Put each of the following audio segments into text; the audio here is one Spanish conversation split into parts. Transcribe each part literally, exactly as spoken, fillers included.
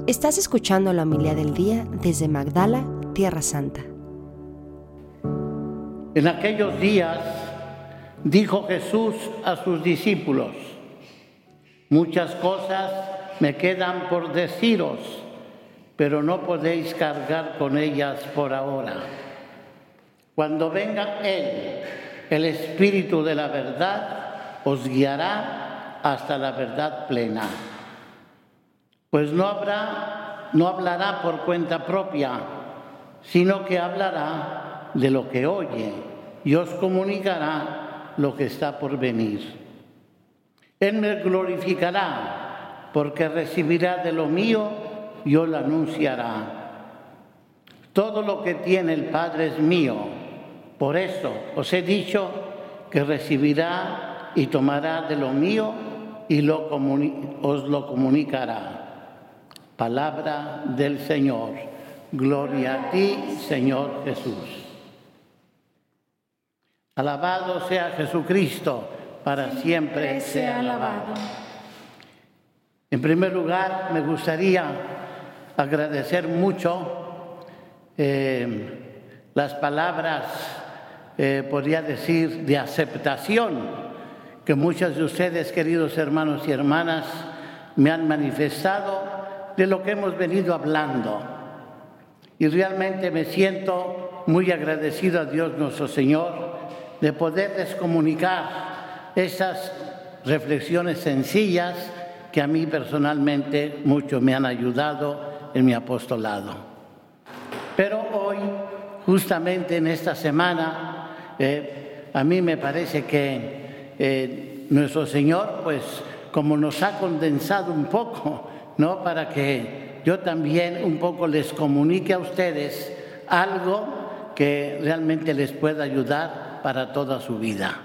Estás escuchando la homilía del día desde Magdala, Tierra Santa. En aquellos días dijo Jesús a sus discípulos: muchas cosas me quedan por deciros, pero no podéis cargar con ellas por ahora. Cuando venga Él, el Espíritu de la verdad, os guiará hasta la verdad plena. Pues no habrá, no hablará por cuenta propia, sino que hablará de lo que oye y os comunicará lo que está por venir. Él me glorificará, porque recibirá de lo mío y os lo anunciará. Todo lo que tiene el Padre es mío. Por eso os he dicho que recibirá y tomará de lo mío y lo comuni- os lo comunicará. Palabra del Señor. Gloria a ti, Señor Jesús. Alabado sea Jesucristo, para siempre sea alabado. En primer lugar, me gustaría agradecer mucho eh, las palabras, eh, podría decir, de aceptación que muchos de ustedes, queridos hermanos y hermanas, me han manifestado de lo que hemos venido hablando. Y realmente me siento muy agradecido a Dios nuestro Señor de poderles comunicar esas reflexiones sencillas que a mí personalmente mucho me han ayudado en mi apostolado. Pero hoy, justamente en esta semana, eh, a mí me parece que eh, nuestro Señor, pues como nos ha condensado un poco, ¿no? Para que yo también un poco les comunique a ustedes algo que realmente les pueda ayudar para toda su vida.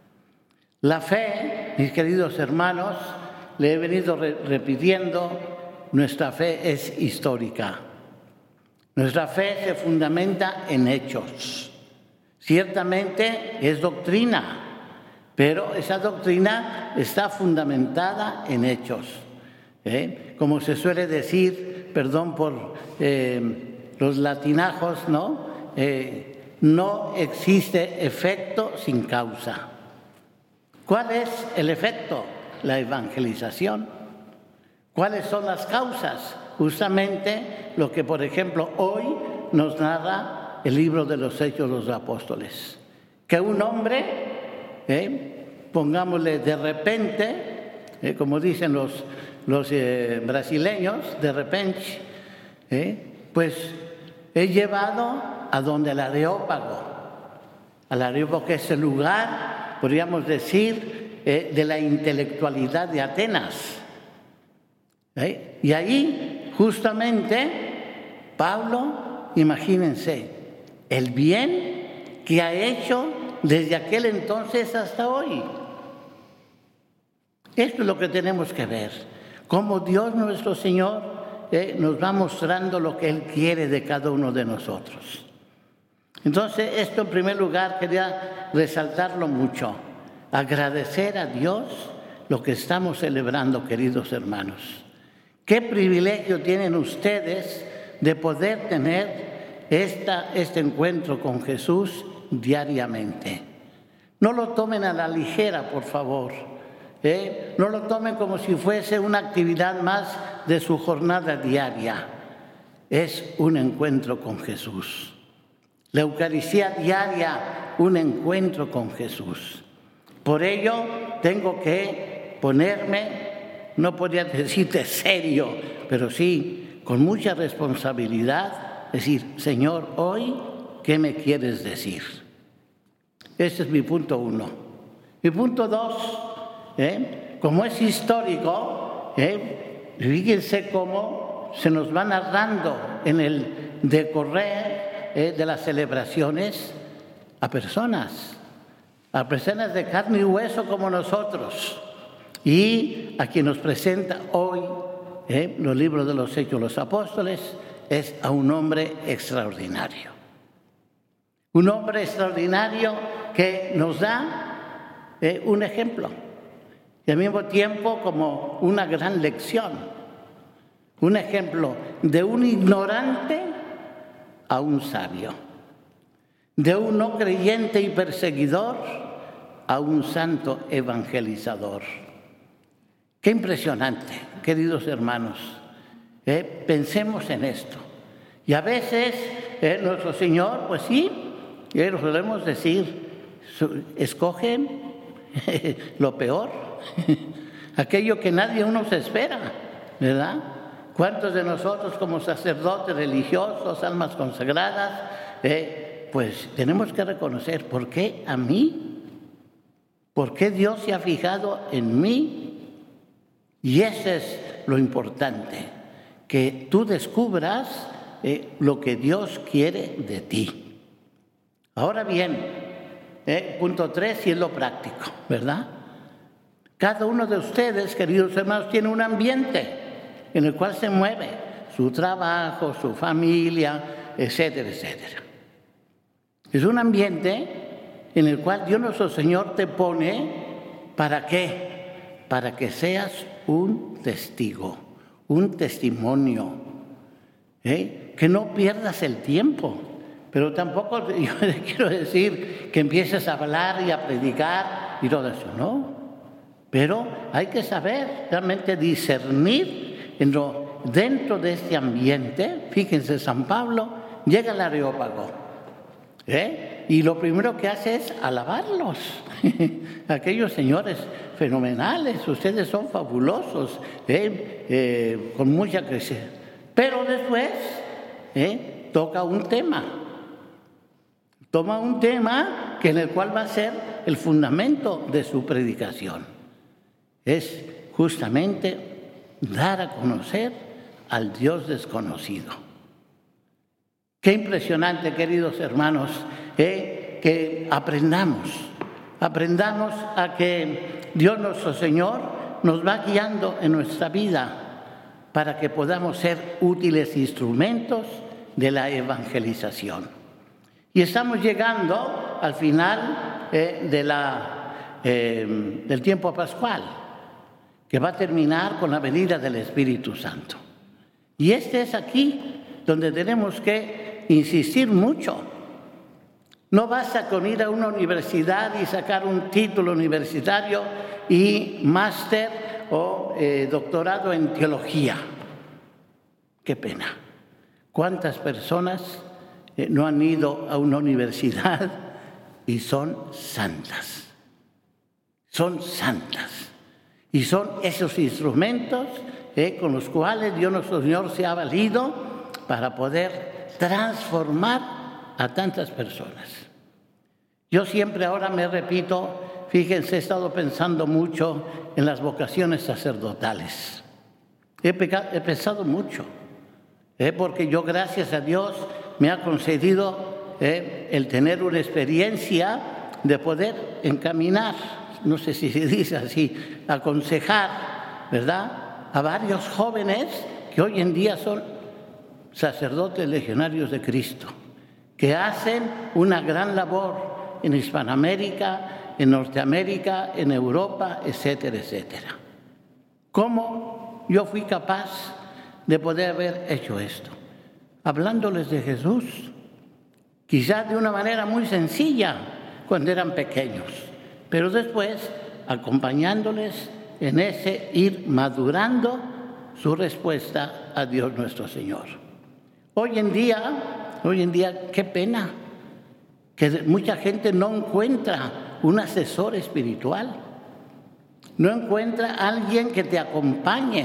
La fe, mis queridos hermanos, le he venido re- repitiendo, nuestra fe es histórica. Nuestra fe se fundamenta en hechos. Ciertamente es doctrina, pero esa doctrina está fundamentada en hechos. ¿Eh? Como se suele decir, perdón por eh, los latinajos, ¿no? Eh, no existe efecto sin causa. ¿Cuál es el efecto? La evangelización. ¿Cuáles son las causas? Justamente lo que, por ejemplo, hoy nos narra el libro de los Hechos de los Apóstoles. Que un hombre, ¿eh? pongámosle de repente, ¿eh? como dicen los los eh, brasileños, de repente, eh, pues he llevado a donde el Areópago, al Areópago, que es el lugar, podríamos decir, eh, de la intelectualidad de Atenas. ¿Eh? Y allí, justamente, Pablo, imagínense, el bien que ha hecho desde aquel entonces hasta hoy. Esto es lo que tenemos que ver. Cómo Dios nuestro Señor eh, nos va mostrando lo que Él quiere de cada uno de nosotros. Entonces, esto en primer lugar quería resaltarlo mucho. Agradecer a Dios lo que estamos celebrando, queridos hermanos. Qué privilegio tienen ustedes de poder tener esta, este encuentro con Jesús diariamente. No lo tomen a la ligera, por favor. ¿Eh? No lo tomen como si fuese una actividad más de su jornada diaria. Es un encuentro con Jesús. La Eucaristía diaria, un encuentro con Jesús. Por ello, tengo que ponerme, no podría decirte serio, pero sí con mucha responsabilidad, decir: Señor, hoy, ¿qué me quieres decir? Ese es mi punto uno. Mi punto dos, ¿Eh? como es histórico, ¿eh? fíjense cómo se nos va narrando en el decorrer ¿eh? de las celebraciones a personas, a personas de carne y hueso como nosotros, y a quien nos presenta hoy ¿eh? los libros de los Hechos de los Apóstoles es a un hombre extraordinario. Un hombre extraordinario que nos da ¿eh? un ejemplo. Y al mismo tiempo como una gran lección. Un ejemplo de un ignorante a un sabio, de un no creyente y perseguidor a un santo evangelizador. Qué impresionante, queridos hermanos. Eh, pensemos en esto. Y a veces eh, nuestro Señor, pues sí, eh, lo solemos decir, escogen lo peor, aquello que nadie uno se espera, ¿verdad? ¿Cuántos de nosotros como sacerdotes religiosos, almas consagradas, eh, pues tenemos que reconocer por qué a mí? ¿Por qué Dios se ha fijado en mí? Y eso es lo importante, que tú descubras eh, lo que Dios quiere de ti. Ahora bien, eh, punto tres, y es lo práctico, ¿verdad? Cada uno de ustedes, queridos hermanos, tiene un ambiente en el cual se mueve, su trabajo, su familia, etcétera, etcétera. Es un ambiente en el cual Dios nuestro Señor te pone, ¿para qué? Para que seas un testigo, un testimonio, ¿eh? Que no pierdas el tiempo, pero tampoco yo le quiero decir que empieces a hablar y a predicar y todo eso, no. Pero hay que saber realmente discernir en lo, dentro de este ambiente. Fíjense, San Pablo llega al Areópago, ¿eh? Y lo primero que hace es alabarlos. Aquellos señores fenomenales, ustedes son fabulosos, ¿eh? Eh, con mucha creencia. Pero después ¿eh? toca un tema. Toma un tema que en el cual va a ser el fundamento de su predicación. Es justamente dar a conocer al Dios desconocido. Qué impresionante, queridos hermanos, ¿eh? que aprendamos, aprendamos a que Dios nuestro Señor nos va guiando en nuestra vida para que podamos ser útiles instrumentos de la evangelización. Y estamos llegando al final eh, de la, eh, del tiempo pascual, que va a terminar con la venida del Espíritu Santo. Y este es aquí donde tenemos que insistir mucho. No basta con ir a una universidad y sacar un título universitario y máster o eh, doctorado en teología. Qué pena. ¿Cuántas personas eh, no han ido a una universidad y son santas? Son santas. Y son esos instrumentos eh, con los cuales Dios nuestro Señor se ha valido para poder transformar a tantas personas. Yo siempre ahora me repito, fíjense, he estado pensando mucho en las vocaciones sacerdotales. He, pecado, he pensado mucho, eh, porque yo, gracias a Dios, me ha concedido eh, el tener una experiencia de poder encaminar, no sé si se dice así, aconsejar, ¿verdad?, a varios jóvenes que hoy en día son sacerdotes legionarios de Cristo, que hacen una gran labor en Hispanoamérica, en Norteamérica, en Europa, etcétera, etcétera. ¿Cómo yo fui capaz de poder haber hecho esto? Hablándoles de Jesús, quizás de una manera muy sencilla cuando eran pequeños, pero después acompañándoles en ese ir madurando su respuesta a Dios nuestro Señor. Hoy en día, hoy en día, qué pena que mucha gente no encuentra un asesor espiritual, no encuentra a alguien que te acompañe,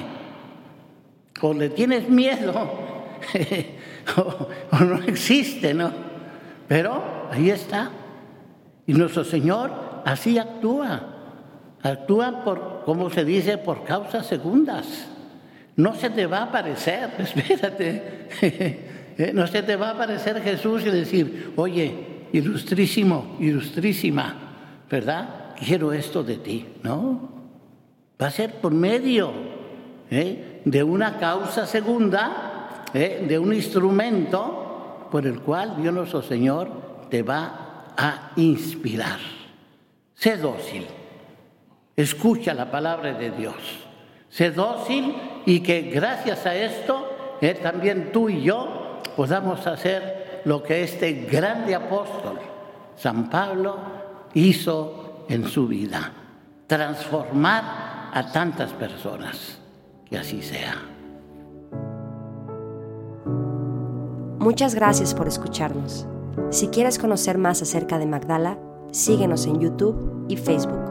o le tienes miedo, o, o no existe, ¿no? Pero ahí está. Y nuestro Señor así actúa. Actúa por, como se dice, por causas segundas. No se te va a aparecer, espérate, no se te va a aparecer Jesús y decir, oye, ilustrísimo, ilustrísima, ¿verdad? Quiero esto de ti. No, va a ser por medio ¿eh? de una causa segunda, ¿eh? de un instrumento por el cual Dios nuestro Señor te va a inspirar. Sé dócil, escucha la palabra de Dios, sé dócil y que gracias a esto eh, también tú y yo podamos hacer lo que este grande apóstol, San Pablo, hizo en su vida, transformar a tantas personas. Que así sea. Muchas gracias por escucharnos. Si quieres conocer más acerca de Magdala, síguenos en YouTube y Facebook.